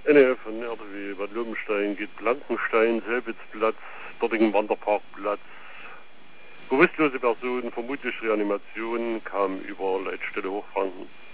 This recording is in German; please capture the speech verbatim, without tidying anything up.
N E F von R T W Bad Lobenstein geht Blankenstein, Selbitzplatz, dortigen Wanderparkplatz. Bewusstlose Person, vermutlich Reanimation, kam über Leitstelle Hochfranken.